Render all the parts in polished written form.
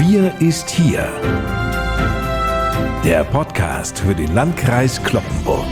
Wir ist hier. Der Podcast für den Landkreis Cloppenburg.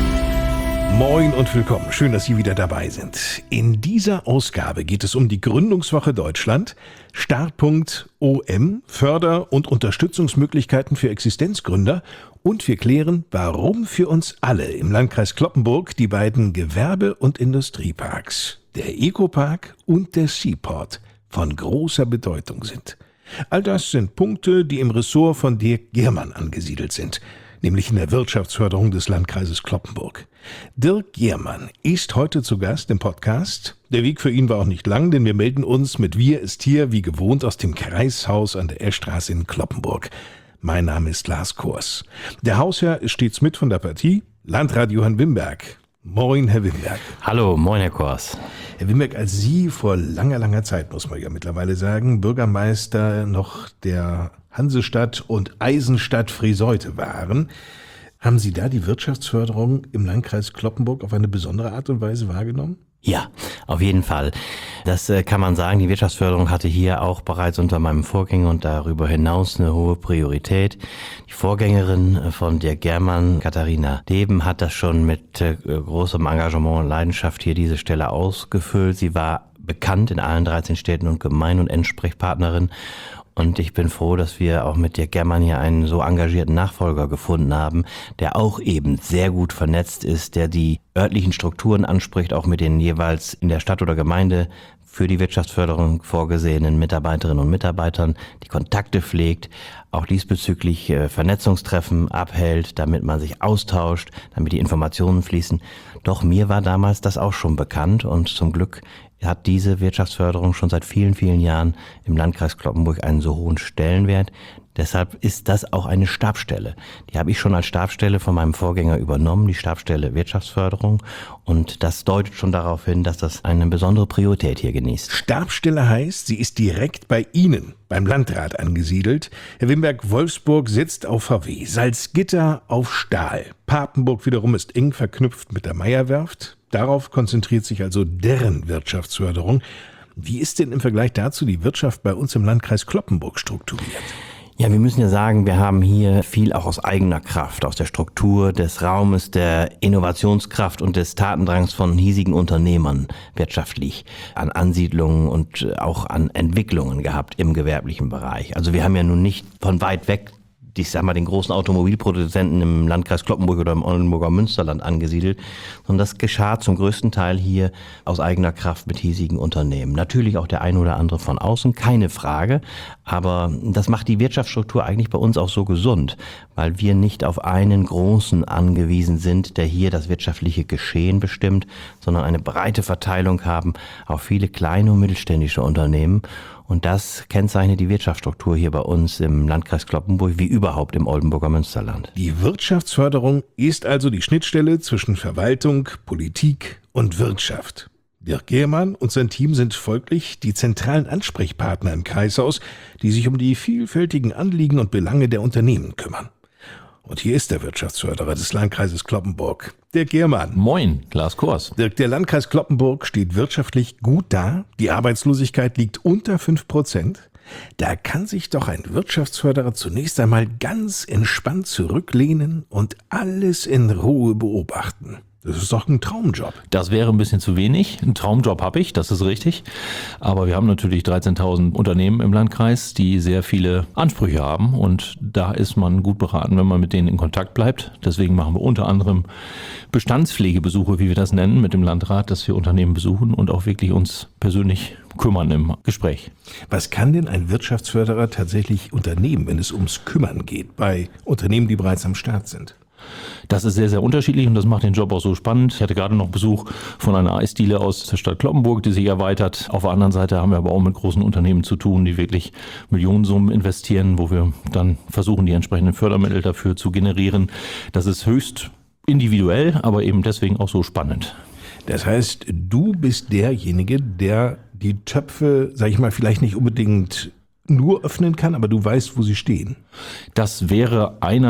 Moin und willkommen. Schön, dass Sie wieder dabei sind. In dieser Ausgabe geht es um die Gründungswoche Deutschland, Startpunkt OM, Förder- und Unterstützungsmöglichkeiten für Existenzgründer und wir klären, warum für uns alle im Landkreis Cloppenburg die beiden Gewerbe- und Industrieparks, der Ecopark und der Seaport, von großer Bedeutung sind. All das sind Punkte, die im Ressort von Dirk Giermann angesiedelt sind, nämlich in der Wirtschaftsförderung des Landkreises Cloppenburg. Dirk Giermann ist heute zu Gast im Podcast. Der Weg für ihn war auch nicht lang, denn wir melden uns mit Wir ist hier wie gewohnt aus dem Kreishaus an der Eschstraße in Cloppenburg. Mein Name ist Lars Kors. Der Hausherr ist stets mit von der Partie, Landrat Johann Wimberg. Moin, Herr Wimberg. Hallo, moin, Herr Kors. Herr Wimberg, als Sie vor langer Zeit, muss man ja mittlerweile sagen, Bürgermeister noch der Hansestadt und Eisenstadt Friseute waren, haben Sie da die Wirtschaftsförderung im Landkreis Cloppenburg auf eine besondere Art und Weise wahrgenommen? Ja, auf jeden Fall. Das kann man sagen. Die Wirtschaftsförderung hatte hier auch bereits unter meinem Vorgänger und darüber hinaus eine hohe Priorität. Die Vorgängerin von Dirk Giermann, Katharina Deben, hat das schon mit großem Engagement und Leidenschaft hier diese Stelle ausgefüllt. Sie war bekannt in allen 13 Städten und Gemeinden und Ansprechpartnerin. Und ich bin froh, dass wir auch mit Dirk Giermann hier einen so engagierten Nachfolger gefunden haben, der auch eben sehr gut vernetzt ist, der die örtlichen Strukturen anspricht, auch mit den jeweils in der Stadt oder Gemeinde für die Wirtschaftsförderung vorgesehenen Mitarbeiterinnen und Mitarbeitern, die Kontakte pflegt, auch diesbezüglich Vernetzungstreffen abhält, damit man sich austauscht, damit die Informationen fließen. Doch mir war damals das auch schon bekannt und zum Glück hat diese Wirtschaftsförderung schon seit vielen, vielen Jahren im Landkreis Cloppenburg einen so hohen Stellenwert. Deshalb ist das auch eine Stabsstelle. Die habe ich schon als Stabsstelle von meinem Vorgänger übernommen, die Stabsstelle Wirtschaftsförderung. Und das deutet schon darauf hin, dass das eine besondere Priorität hier genießt. Stabsstelle heißt, sie ist direkt bei Ihnen, beim Landrat, angesiedelt. Herr Wimberg, Wolfsburg sitzt auf VW, Salzgitter auf Stahl. Papenburg wiederum ist eng verknüpft mit der Meierwerft. Darauf konzentriert sich also deren Wirtschaftsförderung. Wie ist denn im Vergleich dazu die Wirtschaft bei uns im Landkreis Cloppenburg strukturiert? Ja, wir müssen ja sagen, wir haben hier viel auch aus eigener Kraft, aus der Struktur des Raumes, der Innovationskraft und des Tatendrangs von hiesigen Unternehmern wirtschaftlich an Ansiedlungen und auch an Entwicklungen gehabt im gewerblichen Bereich. Also wir haben ja nun nicht von weit weg, ich sag mal, den großen Automobilproduzenten im Landkreis Cloppenburg oder im Oldenburger Münsterland angesiedelt, sondern das geschah zum größten Teil hier aus eigener Kraft mit hiesigen Unternehmen. Natürlich auch der ein oder andere von außen, keine Frage, aber das macht die Wirtschaftsstruktur eigentlich bei uns auch so gesund, weil wir nicht auf einen großen angewiesen sind, der hier das wirtschaftliche Geschehen bestimmt, sondern eine breite Verteilung haben auf viele kleine und mittelständische Unternehmen. Und das kennzeichnet die Wirtschaftsstruktur hier bei uns im Landkreis Cloppenburg wie überhaupt im Oldenburger Münsterland. Die Wirtschaftsförderung ist also die Schnittstelle zwischen Verwaltung, Politik und Wirtschaft. Dirk Giermann und sein Team sind folglich die zentralen Ansprechpartner im Kreishaus, die sich um die vielfältigen Anliegen und Belange der Unternehmen kümmern. Und hier ist der Wirtschaftsförderer des Landkreises Cloppenburg, Dirk Giermann. Moin, Lars Kors. Dirk, der Landkreis Cloppenburg steht wirtschaftlich gut da. Die Arbeitslosigkeit liegt unter 5%. Da kann sich doch ein Wirtschaftsförderer zunächst einmal ganz entspannt zurücklehnen und alles in Ruhe beobachten. Das ist doch ein Traumjob. Das wäre ein bisschen zu wenig. Einen Traumjob habe ich, das ist richtig. Aber wir haben natürlich 13.000 Unternehmen im Landkreis, die sehr viele Ansprüche haben. Und da ist man gut beraten, wenn man mit denen in Kontakt bleibt. Deswegen machen wir unter anderem Bestandspflegebesuche, wie wir das nennen, mit dem Landrat, dass wir Unternehmen besuchen und auch wirklich uns persönlich kümmern im Gespräch. Was kann denn ein Wirtschaftsförderer tatsächlich unternehmen, wenn es ums Kümmern geht, bei Unternehmen, die bereits am Start sind? Das ist sehr, sehr unterschiedlich und das macht den Job auch so spannend. Ich hatte gerade noch Besuch von einer Eisdiele aus der Stadt Cloppenburg, die sich erweitert. Auf der anderen Seite haben wir aber auch mit großen Unternehmen zu tun, die wirklich Millionensummen investieren, wo wir dann versuchen, die entsprechenden Fördermittel dafür zu generieren. Das ist höchst individuell, aber eben deswegen auch so spannend. Das heißt, du bist derjenige, der die Töpfe, sag ich mal, vielleicht nicht unbedingt nur öffnen kann, aber du weißt, wo sie stehen. Das wäre einer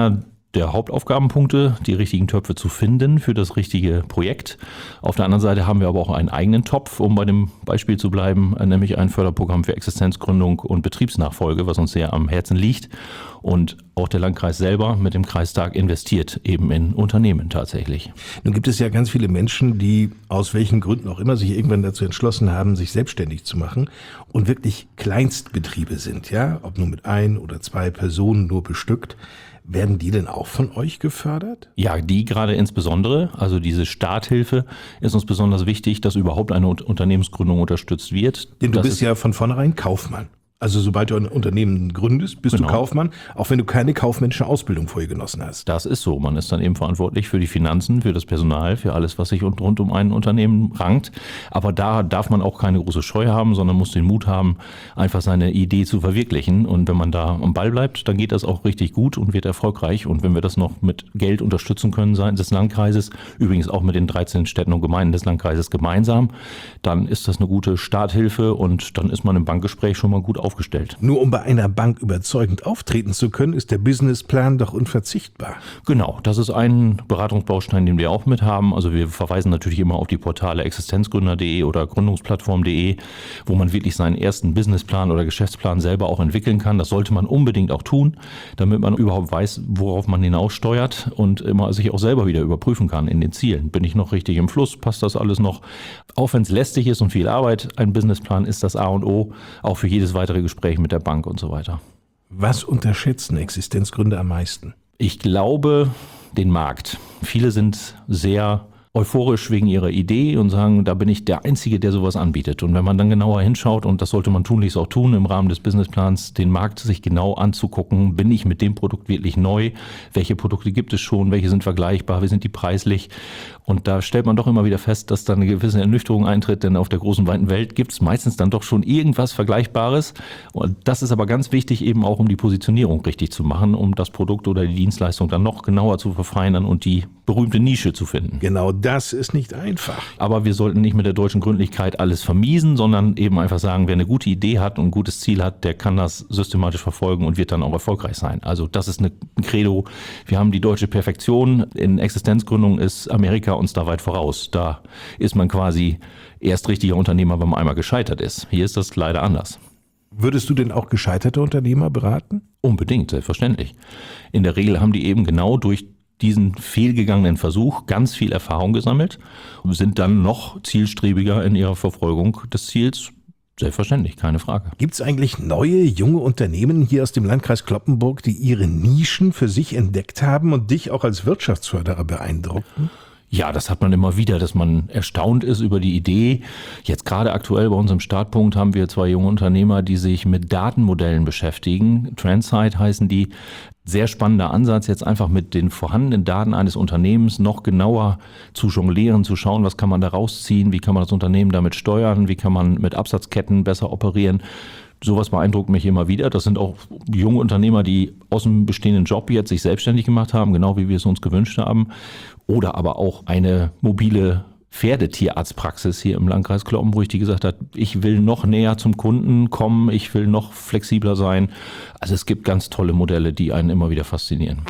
der Hauptaufgabenpunkte, die richtigen Töpfe zu finden für das richtige Projekt. Auf der anderen Seite haben wir aber auch einen eigenen Topf, um bei dem Beispiel zu bleiben, nämlich ein Förderprogramm für Existenzgründung und Betriebsnachfolge, was uns sehr am Herzen liegt. Und auch der Landkreis selber mit dem Kreistag investiert eben in Unternehmen tatsächlich. Nun gibt es ja ganz viele Menschen, die aus welchen Gründen auch immer sich irgendwann dazu entschlossen haben, sich selbstständig zu machen und wirklich Kleinstbetriebe sind, ja, ob nur mit 1 oder 2 Personen nur bestückt. Werden die denn auch von euch gefördert? Ja, die gerade insbesondere. Also diese Starthilfe ist uns besonders wichtig, dass überhaupt eine Unternehmensgründung unterstützt wird. Denn du bist ja von vornherein Kaufmann. Also sobald du ein Unternehmen gründest, bist du Kaufmann, auch wenn du keine kaufmännische Ausbildung vorher genossen hast. Das ist so. Man ist dann eben verantwortlich für die Finanzen, für das Personal, für alles, was sich rund um ein Unternehmen rankt. Aber da darf man auch keine große Scheu haben, sondern muss den Mut haben, einfach seine Idee zu verwirklichen. Und wenn man da am Ball bleibt, dann geht das auch richtig gut und wird erfolgreich. Und wenn wir das noch mit Geld unterstützen können seitens des Landkreises, übrigens auch mit den 13 Städten und Gemeinden des Landkreises gemeinsam, dann ist das eine gute Starthilfe und dann ist man im Bankgespräch schon mal gut aufgestellt. Nur um bei einer Bank überzeugend auftreten zu können, ist der Businessplan doch unverzichtbar. Genau, das ist ein Beratungsbaustein, den wir auch mit haben. Also wir verweisen natürlich immer auf die Portale existenzgründer.de oder gründungsplattform.de, wo man wirklich seinen ersten Businessplan oder Geschäftsplan selber auch entwickeln kann. Das sollte man unbedingt auch tun, damit man überhaupt weiß, worauf man hinaussteuert und immer sich auch selber wieder überprüfen kann in den Zielen. Bin ich noch richtig im Fluss? Passt das alles noch? Auch wenn es lästig ist und viel Arbeit, ein Businessplan ist das A und O, auch für jedes weitere Gespräch mit der Bank und so weiter. Was unterschätzen Existenzgründer am meisten? Ich glaube, den Markt. Viele sind sehr euphorisch wegen ihrer Idee und sagen, da bin ich der Einzige, der sowas anbietet. Und wenn man dann genauer hinschaut, und das sollte man tunlichst auch tun im Rahmen des Businessplans, den Markt sich genau anzugucken, bin ich mit dem Produkt wirklich neu? Welche Produkte gibt es schon? Welche sind vergleichbar? Wie sind die preislich? Und da stellt man doch immer wieder fest, dass da eine gewisse Ernüchterung eintritt, denn auf der großen, weiten Welt gibt es meistens dann doch schon irgendwas Vergleichbares. Und das ist aber ganz wichtig, eben auch um die Positionierung richtig zu machen, um das Produkt oder die Dienstleistung dann noch genauer zu verfeinern und die berühmte Nische zu finden. Genau das ist nicht einfach. Aber wir sollten nicht mit der deutschen Gründlichkeit alles vermiesen, sondern eben einfach sagen, wer eine gute Idee hat und ein gutes Ziel hat, der kann das systematisch verfolgen und wird dann auch erfolgreich sein. Also das ist ein Credo. Wir haben die deutsche Perfektion. In Existenzgründung ist Amerika uns da weit voraus. Da ist man quasi erst richtiger Unternehmer, wenn man einmal gescheitert ist. Hier ist das leider anders. Würdest du denn auch gescheiterte Unternehmer beraten? Unbedingt, selbstverständlich. In der Regel haben die eben genau durch diesen fehlgegangenen Versuch ganz viel Erfahrung gesammelt und sind dann noch zielstrebiger in ihrer Verfolgung des Ziels. Selbstverständlich, keine Frage. Gibt es eigentlich neue, junge Unternehmen hier aus dem Landkreis Cloppenburg, die ihre Nischen für sich entdeckt haben und dich auch als Wirtschaftsförderer beeindruckten? Ja, das hat man immer wieder, dass man erstaunt ist über die Idee. Jetzt gerade aktuell bei uns im Startpunkt haben wir 2 junge Unternehmer, die sich mit Datenmodellen beschäftigen. Trendsight heißen die. Sehr spannender Ansatz, jetzt einfach mit den vorhandenen Daten eines Unternehmens noch genauer zu jonglieren, zu schauen, was kann man da rausziehen, wie kann man das Unternehmen damit steuern, wie kann man mit Absatzketten besser operieren. Sowas beeindruckt mich immer wieder. Das sind auch junge Unternehmer, die aus dem bestehenden Job jetzt sich selbstständig gemacht haben, genau wie wir es uns gewünscht haben. Oder aber auch eine mobile Pferdetierarztpraxis hier im Landkreis Cloppenburg, die gesagt hat, ich will noch näher zum Kunden kommen, ich will noch flexibler sein. Also es gibt ganz tolle Modelle, die einen immer wieder faszinieren.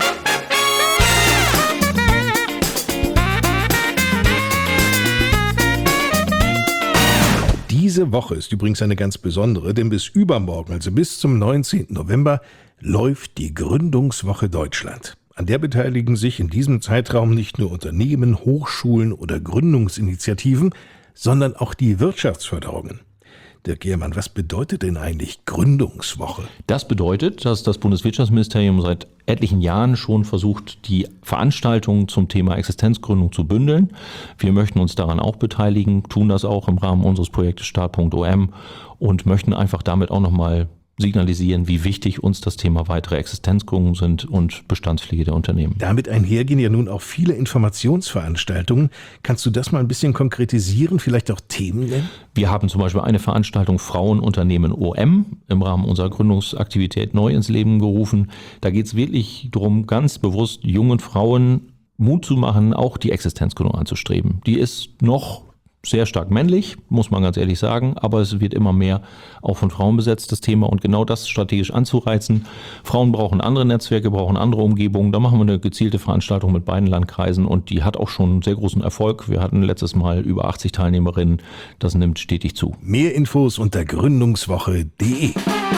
Diese Woche ist übrigens eine ganz besondere, denn bis übermorgen, also bis zum 19. November, läuft die Gründungswoche Deutschland. An der beteiligen sich in diesem Zeitraum nicht nur Unternehmen, Hochschulen oder Gründungsinitiativen, sondern auch die Wirtschaftsförderungen. Dirk Gehrmann, was bedeutet denn eigentlich Gründungswoche? Das bedeutet, dass das Bundeswirtschaftsministerium seit etlichen Jahren schon versucht, die Veranstaltungen zum Thema Existenzgründung zu bündeln. Wir möchten uns daran auch beteiligen, tun das auch im Rahmen unseres Projektes Start.om und möchten einfach damit auch nochmal signalisieren, wie wichtig uns das Thema weitere Existenzgründungen sind und Bestandspflege der Unternehmen. Damit einhergehen ja nun auch viele Informationsveranstaltungen. Kannst du das mal ein bisschen konkretisieren, vielleicht auch Themen nennen? Wir haben zum Beispiel eine Veranstaltung Frauenunternehmen OM im Rahmen unserer Gründungsaktivität neu ins Leben gerufen. Da geht es wirklich darum, ganz bewusst jungen Frauen Mut zu machen, auch die Existenzgründung anzustreben. Die ist noch sehr stark männlich, muss man ganz ehrlich sagen, aber es wird immer mehr auch von Frauen besetzt, das Thema, und genau das strategisch anzureizen. Frauen brauchen andere Netzwerke, brauchen andere Umgebungen. Da machen wir eine gezielte Veranstaltung mit beiden Landkreisen und die hat auch schon sehr großen Erfolg. Wir hatten letztes Mal über 80 Teilnehmerinnen, das nimmt stetig zu. Mehr Infos unter gründungswoche.de.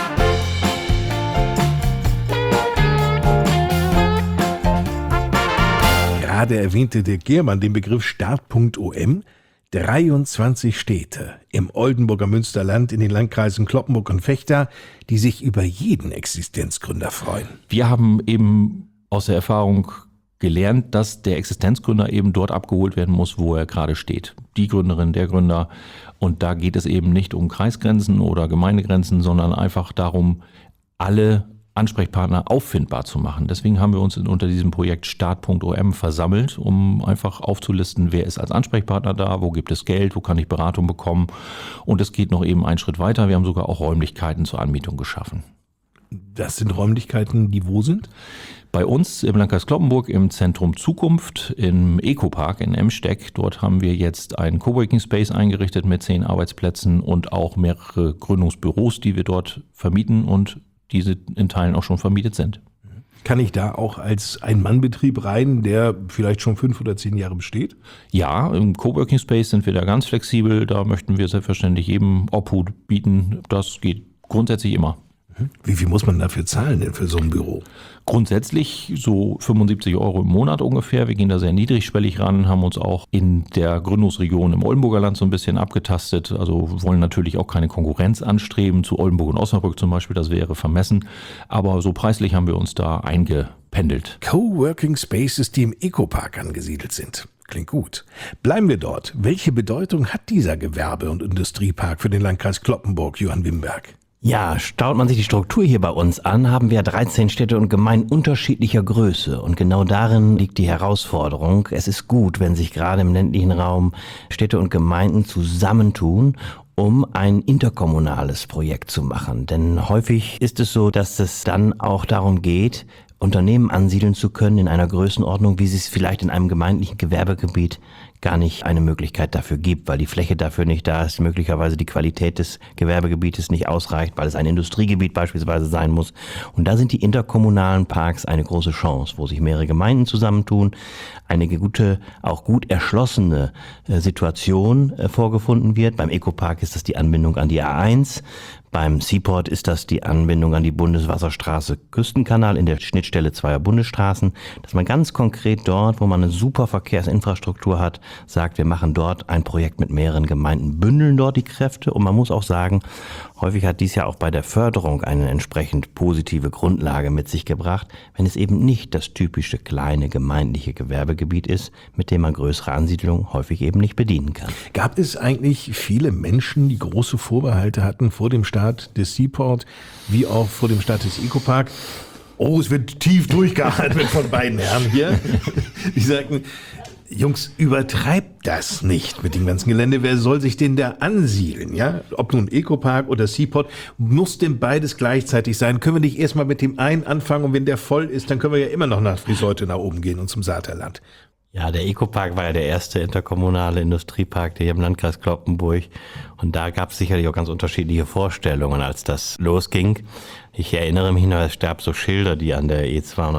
Gerade erwähnte der Germann den Begriff Start.OM. 23 Städte im Oldenburger Münsterland in den Landkreisen Cloppenburg und Vechta, die sich über jeden Existenzgründer freuen. Wir haben eben aus der Erfahrung gelernt, dass der Existenzgründer eben dort abgeholt werden muss, wo er gerade steht. Die Gründerin, der Gründer. Und da geht es eben nicht um Kreisgrenzen oder Gemeindegrenzen, sondern einfach darum, alle Ansprechpartner auffindbar zu machen. Deswegen haben wir uns unter diesem Projekt Start.OM versammelt, um einfach aufzulisten, wer ist als Ansprechpartner da, wo gibt es Geld, wo kann ich Beratung bekommen. Und es geht noch eben einen Schritt weiter. Wir haben sogar auch Räumlichkeiten zur Anmietung geschaffen. Das sind Räumlichkeiten, die wo sind? Bei uns im Landkreis Cloppenburg im Zentrum Zukunft im Ecopark in Emsteck. Dort haben wir jetzt einen Coworking Space eingerichtet mit 10 Arbeitsplätzen und auch mehrere Gründungsbüros, die wir dort vermieten und diese in Teilen auch schon vermietet sind. Kann ich da auch als Ein-Mann-Betrieb rein, der vielleicht schon 5 oder 10 Jahre besteht? Ja, im Coworking Space sind wir da ganz flexibel. Da möchten wir selbstverständlich jedem Obhut bieten. Das geht grundsätzlich immer. Wie viel muss man dafür zahlen denn für so ein Büro? Grundsätzlich so 75 € im Monat ungefähr. Wir gehen da sehr niedrigschwellig ran, haben uns auch in der Gründungsregion im Oldenburger Land so ein bisschen abgetastet. Also wollen natürlich auch keine Konkurrenz anstreben zu Oldenburg und Osnabrück zum Beispiel, das wäre vermessen. Aber so preislich haben wir uns da eingependelt. Coworking Spaces, die im Ecopark angesiedelt sind. Klingt gut. Bleiben wir dort. Welche Bedeutung hat dieser Gewerbe- und Industriepark für den Landkreis Cloppenburg, Johann Wimberg? Ja, schaut man sich die Struktur hier bei uns an, haben wir 13 Städte und Gemeinden unterschiedlicher Größe. Und genau darin liegt die Herausforderung. Es ist gut, wenn sich gerade im ländlichen Raum Städte und Gemeinden zusammentun, um ein interkommunales Projekt zu machen. Denn häufig ist es so, dass es dann auch darum geht, Unternehmen ansiedeln zu können in einer Größenordnung, wie sie es vielleicht in einem gemeindlichen Gewerbegebiet gar nicht eine Möglichkeit dafür gibt, weil die Fläche dafür nicht da ist, möglicherweise die Qualität des Gewerbegebietes nicht ausreicht, weil es ein Industriegebiet beispielsweise sein muss. Und da sind die interkommunalen Parks eine große Chance, wo sich mehrere Gemeinden zusammentun, eine gute, auch gut erschlossene Situation vorgefunden wird. Beim Ecopark ist das die Anbindung an die A1. Beim Seaport ist das die Anbindung an die Bundeswasserstraße Küstenkanal in der Schnittstelle zweier Bundesstraßen, dass man ganz konkret dort, wo man eine super Verkehrsinfrastruktur hat, sagt, wir machen dort ein Projekt mit mehreren Gemeinden, bündeln dort die Kräfte. Und man muss auch sagen, häufig hat dies ja auch bei der Förderung eine entsprechend positive Grundlage mit sich gebracht, wenn es eben nicht das typische kleine gemeindliche Gewerbegebiet ist, mit dem man größere Ansiedlungen häufig eben nicht bedienen kann. Gab es eigentlich viele Menschen, die große Vorbehalte hatten vor dem Start des Seaport, wie auch vor dem Start des Ecopark? Oh, es wird tief durchgeatmet von beiden Herren hier. Die sagten, Jungs, übertreibt das nicht mit dem ganzen Gelände. Wer soll sich denn da ansiedeln? Ja? Ob nun Ecopark oder Seaport, muss denn beides gleichzeitig sein? Können wir nicht erstmal mit dem einen anfangen und wenn der voll ist, dann können wir ja immer noch nach Friseute nach oben gehen und zum Saterland. Ja, der Ecopark war ja der erste interkommunale Industriepark hier im Landkreis Cloppenburg. Und da gab es sicherlich auch ganz unterschiedliche Vorstellungen, als das losging. Ich erinnere mich noch, es gab so Schilder, die an der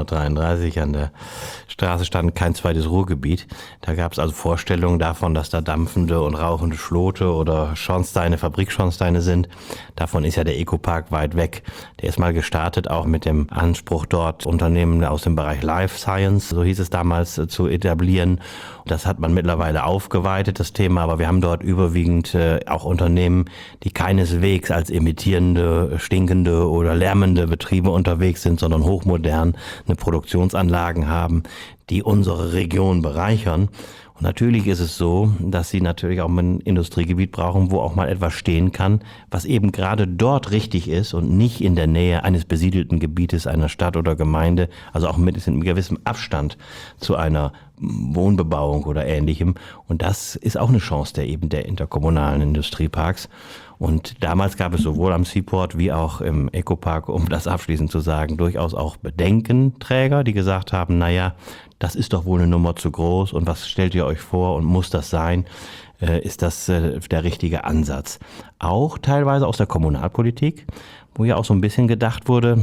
E233 an der Straße standen, kein zweites Ruhrgebiet. Da gab es also Vorstellungen davon, dass da dampfende und rauchende Schlote oder Schornsteine, Fabrikschornsteine sind. Davon ist ja der Ecopark weit weg. Der ist mal gestartet, auch mit dem Anspruch, dort Unternehmen aus dem Bereich Life Science, so hieß es damals, zu etablieren. Das hat man mittlerweile aufgeweitet, das Thema, aber wir haben dort überwiegend auch Unternehmen, die keineswegs als emittierende, stinkende oder lärmende Betriebe unterwegs sind, sondern hochmodern eine Produktionsanlagen haben, die unsere Region bereichern. Und natürlich ist es so, dass sie natürlich auch ein Industriegebiet brauchen, wo auch mal etwas stehen kann, was eben gerade dort richtig ist und nicht in der Nähe eines besiedelten Gebietes einer Stadt oder Gemeinde, also auch mit einem gewissen Abstand zu einer Wohnbebauung oder Ähnlichem. Und das ist auch eine Chance der interkommunalen Industrieparks. Und damals gab es sowohl am Seaport wie auch im Ecopark, um das abschließend zu sagen, durchaus auch Bedenkenträger, die gesagt haben, naja, das ist doch wohl eine Nummer zu groß und was stellt ihr euch vor und muss das sein? ist das der richtige Ansatz. Auch teilweise aus der Kommunalpolitik, wo ja auch so ein bisschen gedacht wurde,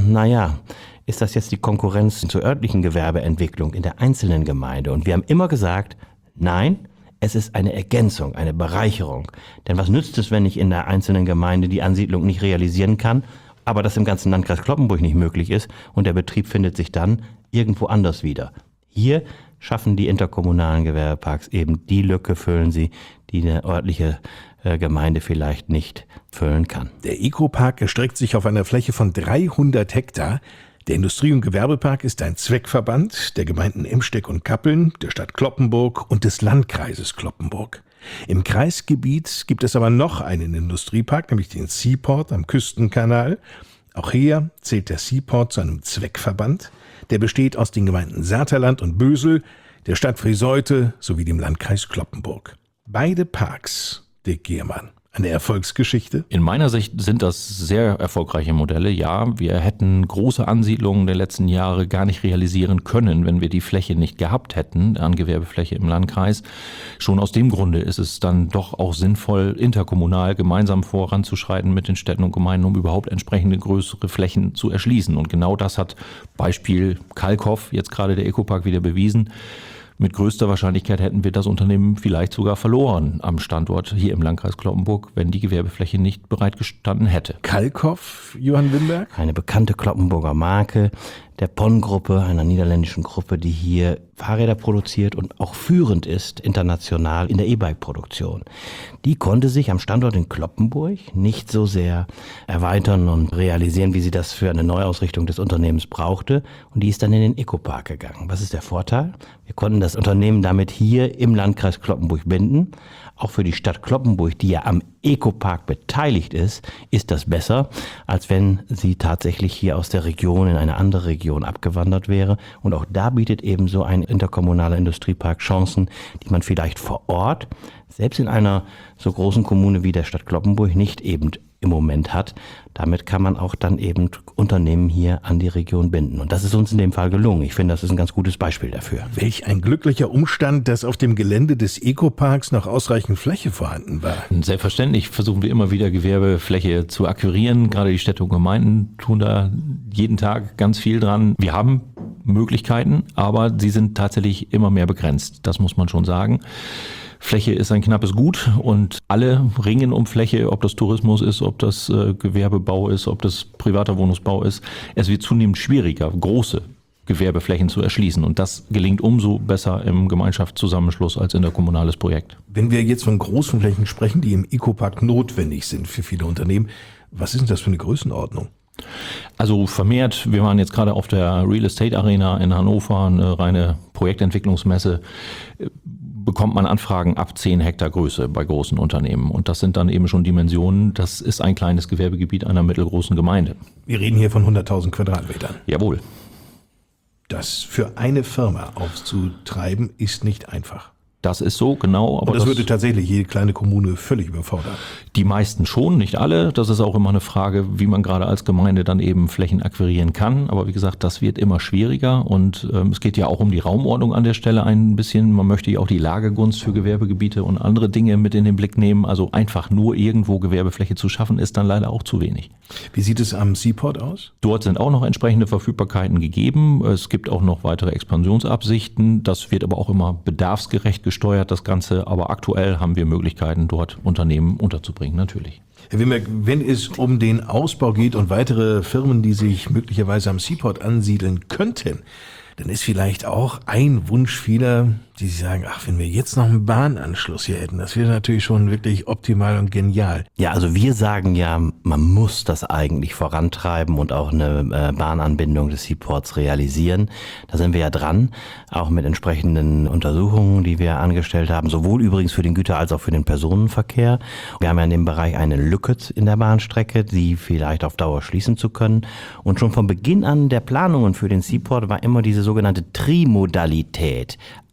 ist das jetzt die Konkurrenz zur örtlichen Gewerbeentwicklung in der einzelnen Gemeinde? Und wir haben immer gesagt, nein, es ist eine Ergänzung, eine Bereicherung. Denn was nützt es, wenn ich in der einzelnen Gemeinde die Ansiedlung nicht realisieren kann, aber das im ganzen Landkreis Cloppenburg nicht möglich ist und der Betrieb findet sich dann irgendwo anders wieder? Hier schaffen die interkommunalen Gewerbeparks eben die Lücke, füllen sie, die eine örtliche Gemeinde vielleicht nicht füllen kann. Der Ecopark erstreckt sich auf einer Fläche von 300 Hektar. Der Industrie- und Gewerbepark ist ein Zweckverband der Gemeinden Emsteck und Kappeln, der Stadt Cloppenburg und des Landkreises Cloppenburg. Im Kreisgebiet gibt es aber noch einen Industriepark, nämlich den Seaport am Küstenkanal. Auch hier zählt der Seaport zu einem Zweckverband. Der besteht aus den Gemeinden Saterland und Bösel, der Stadt Friseute sowie dem Landkreis Cloppenburg. Beide Parks, Dick Giermann, eine Erfolgsgeschichte? In meiner Sicht sind das sehr erfolgreiche Modelle. Ja, wir hätten große Ansiedlungen der letzten Jahre gar nicht realisieren können, wenn wir die Fläche nicht gehabt hätten an Gewerbefläche im Landkreis. Schon aus dem Grunde ist es dann doch auch sinnvoll, interkommunal gemeinsam voranzuschreiten mit den Städten und Gemeinden, um überhaupt entsprechende größere Flächen zu erschließen. Und genau das hat Beispiel Kalkhoff, jetzt gerade der Ecopark, wieder bewiesen. Mit größter Wahrscheinlichkeit hätten wir das Unternehmen vielleicht sogar verloren am Standort hier im Landkreis Cloppenburg, wenn die Gewerbefläche nicht bereitgestanden hätte. Kalkhoff, Johann Wimberg? Eine bekannte Cloppenburger Marke der Pon-Gruppe, einer niederländischen Gruppe, die hier Fahrräder produziert und auch führend ist international in der E-Bike-Produktion. Die konnte sich am Standort in Cloppenburg nicht so sehr erweitern und realisieren, wie sie das für eine Neuausrichtung des Unternehmens brauchte. Und die ist dann in den Ecopark gegangen. Was ist der Vorteil? Wir konnten das Unternehmen damit hier im Landkreis Cloppenburg binden. Auch für die Stadt Cloppenburg, die ja am Ecopark beteiligt ist das besser, als wenn sie tatsächlich hier aus der Region in eine andere Region abgewandert wäre. Und auch da bietet eben so ein interkommunaler Industriepark Chancen, die man vielleicht vor Ort, selbst in einer so großen Kommune wie der Stadt Cloppenburg, nicht eben im Moment hat. Damit kann man auch dann eben Unternehmen hier an die Region binden. Und das ist uns in dem Fall gelungen. Ich finde, das ist ein ganz gutes Beispiel dafür. Welch ein glücklicher Umstand, dass auf dem Gelände des Ecoparks noch ausreichend Fläche vorhanden war. Selbstverständlich versuchen wir immer wieder Gewerbefläche zu akquirieren. Gerade die Städte und Gemeinden tun da jeden Tag ganz viel dran. Wir haben Möglichkeiten, aber sie sind tatsächlich immer mehr begrenzt. Das muss man schon sagen. Fläche ist ein knappes Gut und alle ringen um Fläche, ob das Tourismus ist, ob das Gewerbebau ist, ob das privater Wohnungsbau ist. Es wird zunehmend schwieriger, große Gewerbeflächen zu erschließen und das gelingt umso besser im Gemeinschaftszusammenschluss als interkommunales Projekt. Wenn wir jetzt von großen Flächen sprechen, die im Ecopark notwendig sind für viele Unternehmen, was ist denn das für eine Größenordnung? Also vermehrt, wir waren jetzt gerade auf der Real Estate Arena in Hannover, eine reine Projektentwicklungsmesse, bekommt man Anfragen ab 10 Hektar Größe bei großen Unternehmen. Und das sind dann eben schon Dimensionen, das ist ein kleines Gewerbegebiet einer mittelgroßen Gemeinde. Wir reden hier von 100.000 Quadratmetern. Jawohl. Das für eine Firma aufzutreiben, ist nicht einfach. Das ist so, genau. Aber das würde tatsächlich jede kleine Kommune völlig überfordern. Die meisten schon, nicht alle. Das ist auch immer eine Frage, wie man gerade als Gemeinde dann eben Flächen akquirieren kann. Aber wie gesagt, das wird immer schwieriger und es geht ja auch um die Raumordnung an der Stelle ein bisschen. Man möchte ja auch die Lagegunst für Gewerbegebiete und andere Dinge mit in den Blick nehmen. Also einfach nur irgendwo Gewerbefläche zu schaffen, ist dann leider auch zu wenig. Wie sieht es am Seaport aus? Dort sind auch noch entsprechende Verfügbarkeiten gegeben. Es gibt auch noch weitere Expansionsabsichten. Das wird aber auch immer bedarfsgerecht gesteuert, das Ganze. Aber aktuell haben wir Möglichkeiten, dort Unternehmen unterzubringen, natürlich. Herr Wimberg, wenn es um den Ausbau geht und weitere Firmen, die sich möglicherweise am Seaport ansiedeln könnten, dann ist vielleicht auch ein Wunsch vieler, die sich sagen, ach, wenn wir jetzt noch einen Bahnanschluss hier hätten, das wäre natürlich schon wirklich optimal und genial. Ja, also wir sagen ja, man muss das eigentlich vorantreiben und auch eine Bahnanbindung des Seaports realisieren. Da sind wir ja dran, auch mit entsprechenden Untersuchungen, die wir angestellt haben, sowohl übrigens für den Güter- als auch für den Personenverkehr. Wir haben ja in dem Bereich eine Lücke in der Bahnstrecke, die vielleicht auf Dauer schließen zu können. Und schon von Beginn an der Planungen für den Seaport war immer diese sogenannte Trimodalität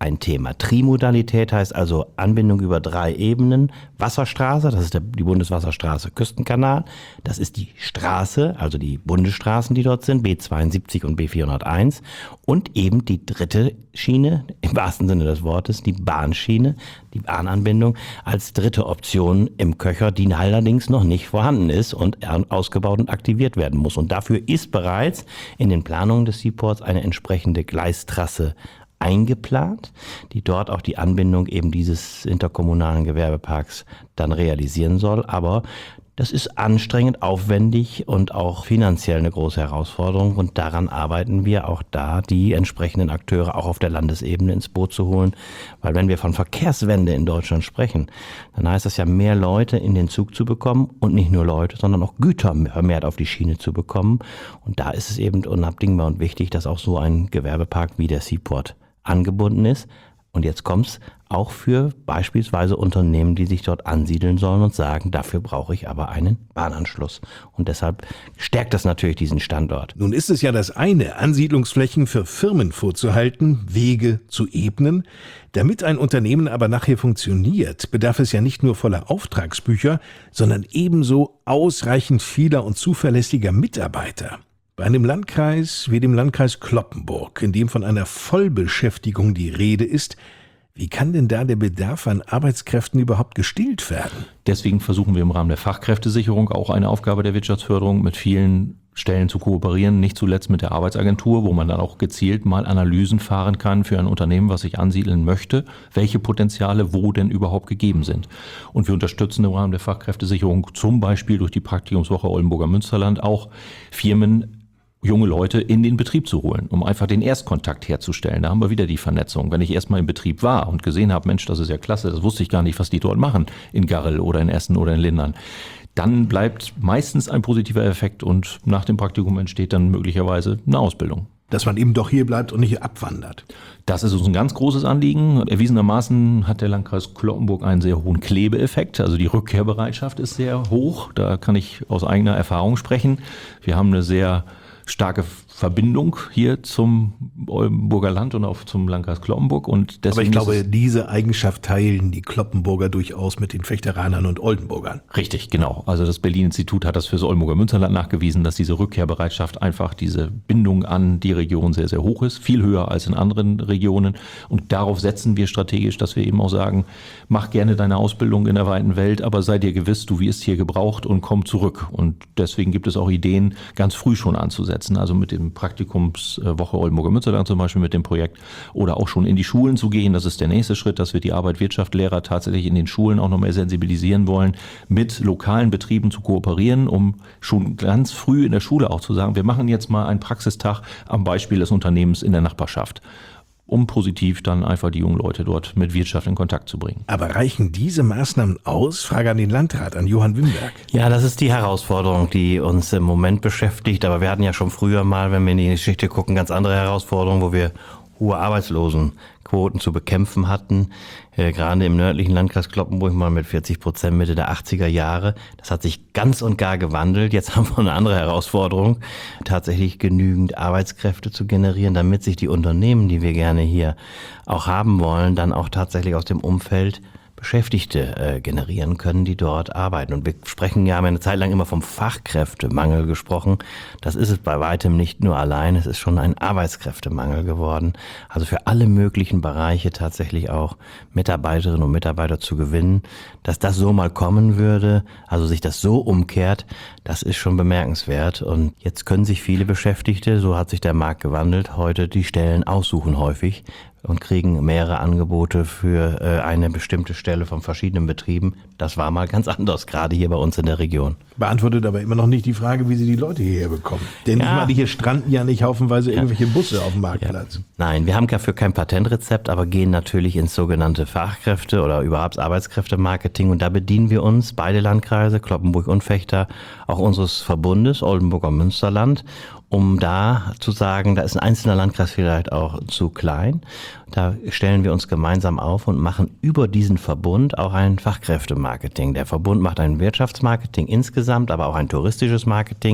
ein Thema. Trimodalität heißt also Anbindung über 3 Ebenen. Wasserstraße, das ist die Bundeswasserstraße Küstenkanal. Das ist die Straße, also die Bundesstraßen, die dort sind, B72 und B401. Und eben die dritte Schiene, im wahrsten Sinne des Wortes, die Bahnschiene, die Bahnanbindung als dritte Option im Köcher, die allerdings noch nicht vorhanden ist und ausgebaut und aktiviert werden muss. Und dafür ist bereits in den Planungen des Seaports eine entsprechende Gleistrasse eingeplant, die dort auch die Anbindung eben dieses interkommunalen Gewerbeparks dann realisieren soll. Aber das ist anstrengend, aufwendig und auch finanziell eine große Herausforderung. Und daran arbeiten wir auch da, die entsprechenden Akteure auch auf der Landesebene ins Boot zu holen. Weil wenn wir von Verkehrswende in Deutschland sprechen, dann heißt das ja, mehr Leute in den Zug zu bekommen und nicht nur Leute, sondern auch Güter vermehrt auf die Schiene zu bekommen. Und da ist es eben unabdingbar und wichtig, dass auch so ein Gewerbepark wie der Seaport angebunden ist. Und jetzt kommt's auch für beispielsweise Unternehmen, die sich dort ansiedeln sollen und sagen, dafür brauche ich aber einen Bahnanschluss. Und deshalb stärkt das natürlich diesen Standort. Nun ist es ja das eine, Ansiedlungsflächen für Firmen vorzuhalten, Wege zu ebnen. Damit ein Unternehmen aber nachher funktioniert, bedarf es ja nicht nur voller Auftragsbücher, sondern ebenso ausreichend vieler und zuverlässiger Mitarbeiter. Bei einem Landkreis wie dem Landkreis Cloppenburg, in dem von einer Vollbeschäftigung die Rede ist, wie kann denn da der Bedarf an Arbeitskräften überhaupt gestillt werden? Deswegen versuchen wir im Rahmen der Fachkräftesicherung, auch eine Aufgabe der Wirtschaftsförderung, mit vielen Stellen zu kooperieren, nicht zuletzt mit der Arbeitsagentur, wo man dann auch gezielt mal Analysen fahren kann für ein Unternehmen, was sich ansiedeln möchte, welche Potenziale wo denn überhaupt gegeben sind. Und wir unterstützen im Rahmen der Fachkräftesicherung zum Beispiel durch die Praktikumswoche Oldenburger Münsterland auch Firmen, junge Leute in den Betrieb zu holen, um einfach den Erstkontakt herzustellen. Da haben wir wieder die Vernetzung. Wenn ich erstmal im Betrieb war und gesehen habe, Mensch, das ist ja klasse, das wusste ich gar nicht, was die dort machen, in Garrel oder in Essen oder in Lindern, dann bleibt meistens ein positiver Effekt und nach dem Praktikum entsteht dann möglicherweise eine Ausbildung. Dass man eben doch hier bleibt und nicht abwandert. Das ist uns ein ganz großes Anliegen. Erwiesenermaßen hat der Landkreis Cloppenburg einen sehr hohen Klebeeffekt. Also die Rückkehrbereitschaft ist sehr hoch. Da kann ich aus eigener Erfahrung sprechen. Wir haben eine sehr starke Verbindung hier zum Oldenburger Land und auch zum Landkreis Cloppenburg. Und deswegen, aber ich glaube, diese Eigenschaft teilen die Cloppenburger durchaus mit den Vechteranern und Oldenburgern. Richtig, genau. Also das Berlin-Institut hat das für das Oldenburger Münsterland nachgewiesen, dass diese Rückkehrbereitschaft einfach, diese Bindung an die Region sehr, sehr hoch ist, viel höher als in anderen Regionen. Und darauf setzen wir strategisch, dass wir eben auch sagen, mach gerne deine Ausbildung in der weiten Welt, aber sei dir gewiss, du wirst hier gebraucht und komm zurück. Und deswegen gibt es auch Ideen, ganz früh schon anzusetzen, also mit dem Praktikumswoche Oldenburger Münsterland zum Beispiel mit dem Projekt oder auch schon in die Schulen zu gehen. Das ist der nächste Schritt, dass wir die Arbeit Wirtschaft Lehrer tatsächlich in den Schulen auch noch mehr sensibilisieren wollen, mit lokalen Betrieben zu kooperieren, um schon ganz früh in der Schule auch zu sagen, wir machen jetzt mal einen Praxistag am Beispiel des Unternehmens in der Nachbarschaft, um positiv dann einfach die jungen Leute dort mit Wirtschaft in Kontakt zu bringen. Aber reichen diese Maßnahmen aus? Frage an den Landrat, an Johann Wimberg. Ja, das ist die Herausforderung, die uns im Moment beschäftigt. Aber wir hatten ja schon früher mal, wenn wir in die Geschichte gucken, ganz andere Herausforderungen, wo wir hohe Arbeitslosenquoten zu bekämpfen hatten. Gerade im nördlichen Landkreis Cloppenburg mal mit 40% Mitte der 80er Jahre. Das hat sich ganz und gar gewandelt. Jetzt haben wir eine andere Herausforderung, tatsächlich genügend Arbeitskräfte zu generieren, damit sich die Unternehmen, die wir gerne hier auch haben wollen, dann auch tatsächlich aus dem Umfeld Beschäftigte generieren können, die dort arbeiten. Und wir sprechen, ja, haben eine Zeit lang immer vom Fachkräftemangel gesprochen. Das ist es bei weitem nicht nur allein, es ist schon ein Arbeitskräftemangel geworden. Also für alle möglichen Bereiche tatsächlich auch Mitarbeiterinnen und Mitarbeiter zu gewinnen. Dass das so mal kommen würde, also sich das so umkehrt, das ist schon bemerkenswert. Und jetzt können sich viele Beschäftigte, so hat sich der Markt gewandelt, heute die Stellen aussuchen häufig und kriegen mehrere Angebote für eine bestimmte Stelle von verschiedenen Betrieben. Das war mal ganz anders, gerade hier bei uns in der Region. Beantwortet aber immer noch nicht die Frage, wie Sie die Leute hierher bekommen. Denn ich meine, hier stranden ja nicht haufenweise irgendwelche Busse auf dem Marktplatz. Ja. Nein, wir haben dafür kein Patentrezept, aber gehen natürlich ins sogenannte Fachkräfte- oder überhaupt Arbeitskräftemarketing. Und da bedienen wir uns, beide Landkreise, Cloppenburg und Vechta, auch unseres Verbundes, Oldenburger Münsterland, um da zu sagen, da ist ein einzelner Landkreis vielleicht auch zu klein. Da stellen wir uns gemeinsam auf und machen über diesen Verbund auch ein Fachkräftemarketing. Der Verbund macht ein Wirtschaftsmarketing insgesamt, aber auch ein touristisches Marketing,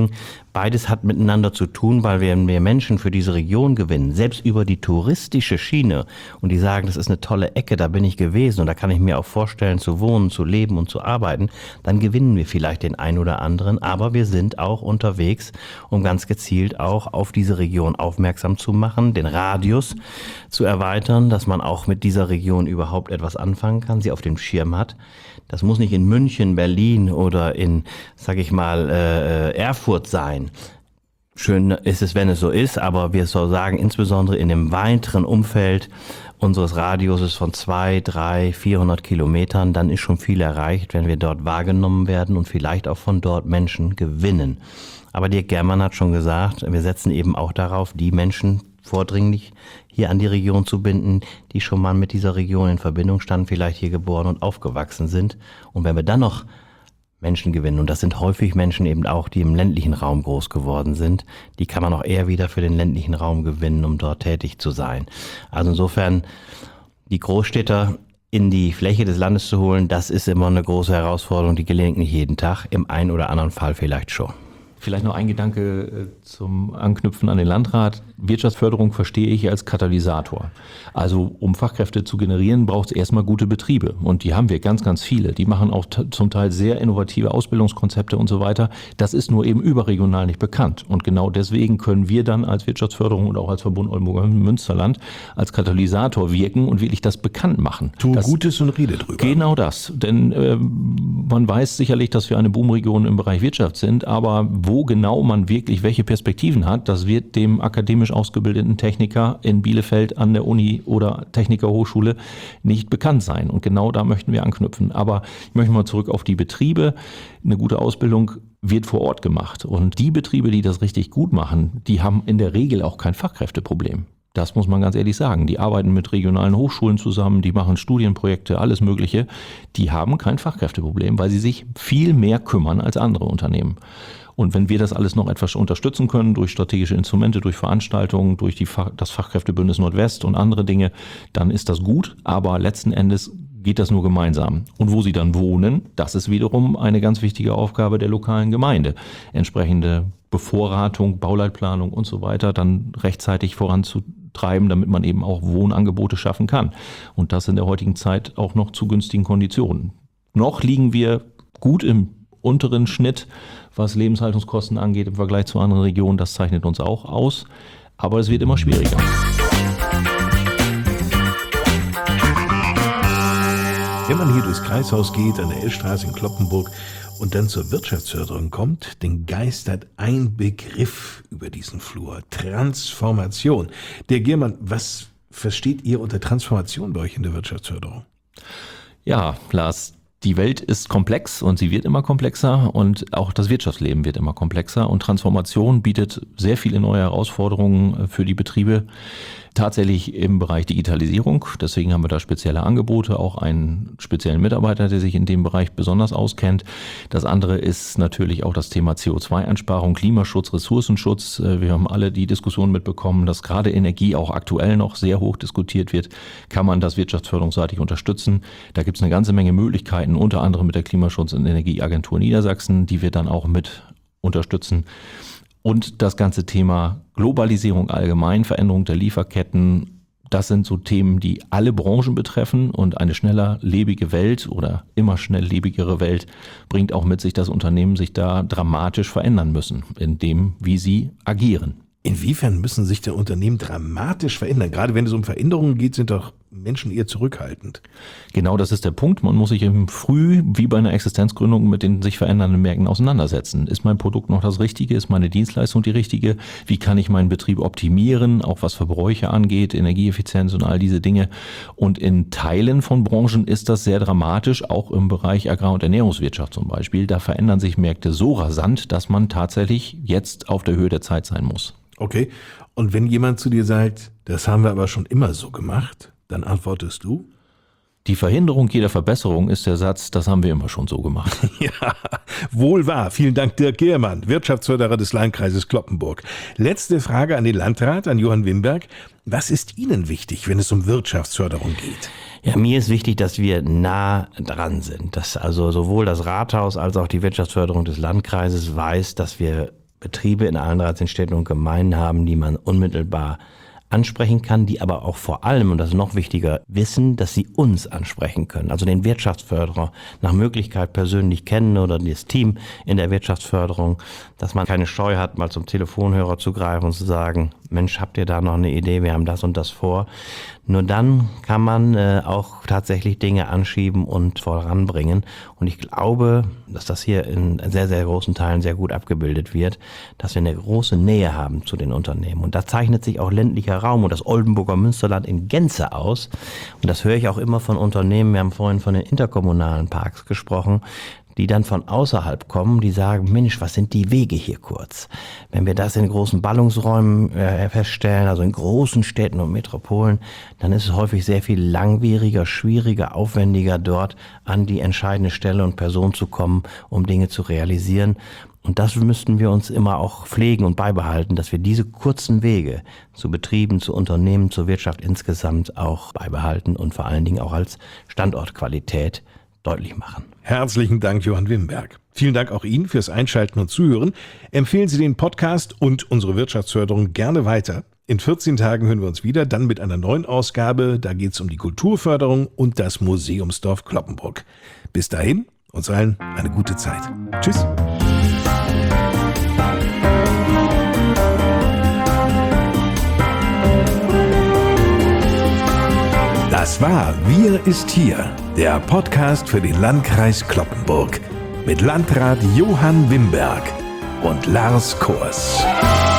Beides hat miteinander zu tun, weil wir mehr Menschen für diese Region gewinnen, selbst über die touristische Schiene, und die sagen, das ist eine tolle Ecke, da bin ich gewesen und da kann ich mir auch vorstellen zu wohnen, zu leben und zu arbeiten, dann gewinnen wir vielleicht den einen oder anderen, aber wir sind auch unterwegs, um ganz gezielt auch auf diese Region aufmerksam zu machen, den Radius zu erweitern, dass man auch mit dieser Region überhaupt etwas anfangen kann, sie auf dem Schirm hat. Das muss nicht in München, Berlin oder in, sag ich mal, Erfurt sein. Schön ist es, wenn es so ist, aber wir soll sagen, insbesondere in dem weiteren Umfeld unseres Radiuses von 200, 300, 400 Kilometern, dann ist schon viel erreicht, wenn wir dort wahrgenommen werden und vielleicht auch von dort Menschen gewinnen. Aber Dirk Germann hat schon gesagt, wir setzen eben auch darauf, die Menschen vordringlich hier an die Region zu binden, die schon mal mit dieser Region in Verbindung standen, vielleicht hier geboren und aufgewachsen sind. Und wenn wir dann noch Menschen gewinnen, und das sind häufig Menschen eben auch, die im ländlichen Raum groß geworden sind, die kann man auch eher wieder für den ländlichen Raum gewinnen, um dort tätig zu sein. Also insofern, die Großstädter in die Fläche des Landes zu holen, das ist immer eine große Herausforderung, die gelingt nicht jeden Tag, im einen oder anderen Fall vielleicht schon. Vielleicht noch ein Gedanke zum Anknüpfen an den Landrat. Wirtschaftsförderung verstehe ich als Katalysator. Also um Fachkräfte zu generieren, braucht es erstmal gute Betriebe. Und die haben wir ganz, ganz viele. Die machen auch zum Teil sehr innovative Ausbildungskonzepte und so weiter. Das ist nur eben überregional nicht bekannt. Und genau deswegen können wir dann als Wirtschaftsförderung und auch als Verbund Oldenburger Münsterland als Katalysator wirken und wirklich das bekannt machen. Tu Gutes und rede drüber. Genau das. Denn man weiß sicherlich, dass wir eine Boomregion im Bereich Wirtschaft sind, aber wo genau man wirklich welche Perspektiven hat, das wird dem akademisch ausgebildeten Techniker in Bielefeld an der Uni oder Technikerhochschule nicht bekannt sein. Und genau da möchten wir anknüpfen. Aber ich möchte mal zurück auf die Betriebe. Eine gute Ausbildung wird vor Ort gemacht. Und die Betriebe, die das richtig gut machen, die haben in der Regel auch kein Fachkräfteproblem. Das muss man ganz ehrlich sagen. Die arbeiten mit regionalen Hochschulen zusammen, die machen Studienprojekte, alles Mögliche. Die haben kein Fachkräfteproblem, weil sie sich viel mehr kümmern als andere Unternehmen. Und wenn wir das alles noch etwas unterstützen können, durch strategische Instrumente, durch Veranstaltungen, durch das Fachkräftebündnis Nordwest und andere Dinge, dann ist das gut. Aber letzten Endes geht das nur gemeinsam. Und wo sie dann wohnen, das ist wiederum eine ganz wichtige Aufgabe der lokalen Gemeinde. Entsprechende Bevorratung, Bauleitplanung und so weiter dann rechtzeitig voranzutreiben, damit man eben auch Wohnangebote schaffen kann. Und das in der heutigen Zeit auch noch zu günstigen Konditionen. Noch liegen wir gut im unteren Schnitt, was Lebenshaltungskosten angeht im Vergleich zu anderen Regionen. Das zeichnet uns auch aus. Aber es wird immer schwieriger. Wenn man hier durchs Kreishaus geht, an der Elstraße in Cloppenburg und dann zur Wirtschaftsförderung kommt, dann geistert ein Begriff über diesen Flur. Transformation. Der Germann, was versteht ihr unter Transformation bei euch in der Wirtschaftsförderung? Ja, Lars, die Welt ist komplex und sie wird immer komplexer und auch das Wirtschaftsleben wird immer komplexer und Transformation bietet sehr viele neue Herausforderungen für die Betriebe. Tatsächlich im Bereich Digitalisierung, deswegen haben wir da spezielle Angebote, auch einen speziellen Mitarbeiter, der sich in dem Bereich besonders auskennt. Das andere ist natürlich auch das Thema CO2-Einsparung, Klimaschutz, Ressourcenschutz. Wir haben alle die Diskussion mitbekommen, dass gerade Energie auch aktuell noch sehr hoch diskutiert wird. Kann man das wirtschaftsförderungsseitig unterstützen? Da gibt es eine ganze Menge Möglichkeiten, unter anderem mit der Klimaschutz- und Energieagentur Niedersachsen, die wir dann auch mit unterstützen. Und das ganze Thema Globalisierung allgemein, Veränderung der Lieferketten, das sind so Themen, die alle Branchen betreffen und eine schneller lebige Welt oder immer schnelllebigere Welt bringt auch mit sich, dass Unternehmen sich da dramatisch verändern müssen, in dem, wie sie agieren. Inwiefern müssen sich der Unternehmen dramatisch verändern? Gerade wenn es um Veränderungen geht, sind doch Menschen eher zurückhaltend. Genau, das ist der Punkt. Man muss sich eben früh, wie bei einer Existenzgründung, mit den sich verändernden Märkten auseinandersetzen. Ist mein Produkt noch das Richtige? Ist meine Dienstleistung die richtige? Wie kann ich meinen Betrieb optimieren? Auch was Verbräuche angeht, Energieeffizienz und all diese Dinge. Und in Teilen von Branchen ist das sehr dramatisch, auch im Bereich Agrar- und Ernährungswirtschaft zum Beispiel. Da verändern sich Märkte so rasant, dass man tatsächlich jetzt auf der Höhe der Zeit sein muss. Okay, und wenn jemand zu dir sagt, das haben wir aber schon immer so gemacht, dann antwortest du? Die Verhinderung jeder Verbesserung ist der Satz, das haben wir immer schon so gemacht. Ja, wohl wahr. Vielen Dank, Dirk Germann, Wirtschaftsförderer des Landkreises Cloppenburg. Letzte Frage an den Landrat, an Johann Wimberg. Was ist Ihnen wichtig, wenn es um Wirtschaftsförderung geht? Ja, mir ist wichtig, dass wir nah dran sind. Dass also sowohl das Rathaus als auch die Wirtschaftsförderung des Landkreises weiß, dass wir Betriebe in allen 13 Städten und Gemeinden haben, die man unmittelbar ansprechen kann, die aber auch vor allem, und das ist noch wichtiger, wissen, dass sie uns ansprechen können. Also den Wirtschaftsförderer nach Möglichkeit persönlich kennen oder das Team in der Wirtschaftsförderung, dass man keine Scheu hat, mal zum Telefonhörer zu greifen und zu sagen, Mensch, habt ihr da noch eine Idee, wir haben das und das vor. Nur dann kann man auch tatsächlich Dinge anschieben und voranbringen. Und ich glaube, dass das hier in sehr, sehr großen Teilen sehr gut abgebildet wird, dass wir eine große Nähe haben zu den Unternehmen. Und da zeichnet sich auch ländlicher Raum und das Oldenburger Münsterland in Gänze aus. Und das höre ich auch immer von Unternehmen. Wir haben vorhin von den interkommunalen Parks gesprochen, die dann von außerhalb kommen, die sagen, Mensch, was sind die Wege hier kurz? Wenn wir das in großen Ballungsräumen feststellen, also in großen Städten und Metropolen, dann ist es häufig sehr viel langwieriger, schwieriger, aufwendiger, dort an die entscheidende Stelle und Person zu kommen, um Dinge zu realisieren. Und das müssten wir uns immer auch pflegen und beibehalten, dass wir diese kurzen Wege zu Betrieben, zu Unternehmen, zur Wirtschaft insgesamt auch beibehalten und vor allen Dingen auch als Standortqualität deutlich machen. Herzlichen Dank, Johann Wimberg. Vielen Dank auch Ihnen fürs Einschalten und Zuhören. Empfehlen Sie den Podcast und unsere Wirtschaftsförderung gerne weiter. In 14 Tagen hören wir uns wieder, dann mit einer neuen Ausgabe. Da geht es um die Kulturförderung und das Museumsdorf Cloppenburg. Bis dahin, uns allen eine gute Zeit. Tschüss. Das war Wir ist hier, der Podcast für den Landkreis Cloppenburg mit Landrat Johann Wimberg und Lars Kors.